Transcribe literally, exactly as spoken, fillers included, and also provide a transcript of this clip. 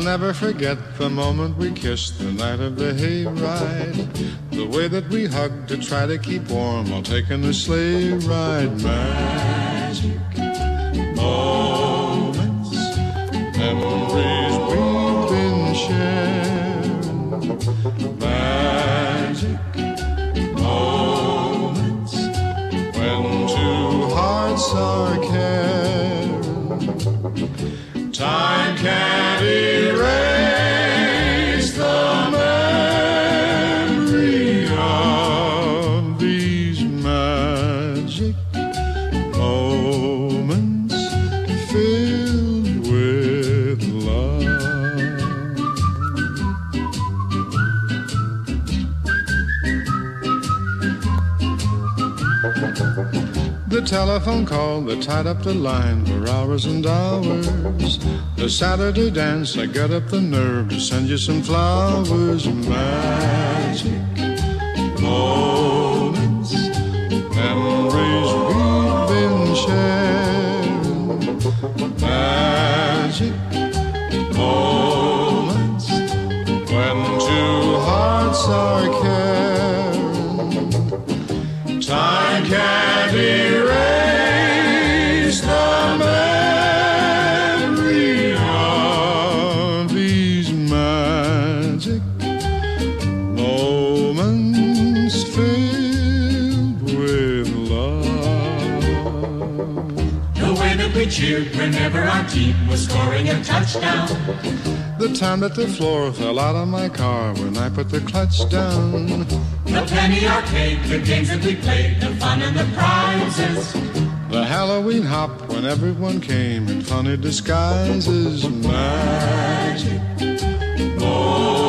I'll never forget the moment we kissed the night of the hayride. The way that we hugged to try to keep warm while taking the sleigh ride. Magic moments, memories we've been sharing. Magic moments when two hearts are caring. Time can't erase the memory of these magic moments filled with love. The telephone call that tied up the line for hours and hours. The Saturday dance, I got up the nerve to send you some flowers. Magic moments, memories we've been sharing. Magic moments when two hearts are caring. Time can't erase the memory of these magic moments filled with love. The way that we cheered whenever our team was scoring a touchdown. The time that the floor fell out of my car when I put the clutch down. The penny arcade, the games that we played, the fun and the prizes. The Halloween hop when everyone came in funny disguises. Magic moments.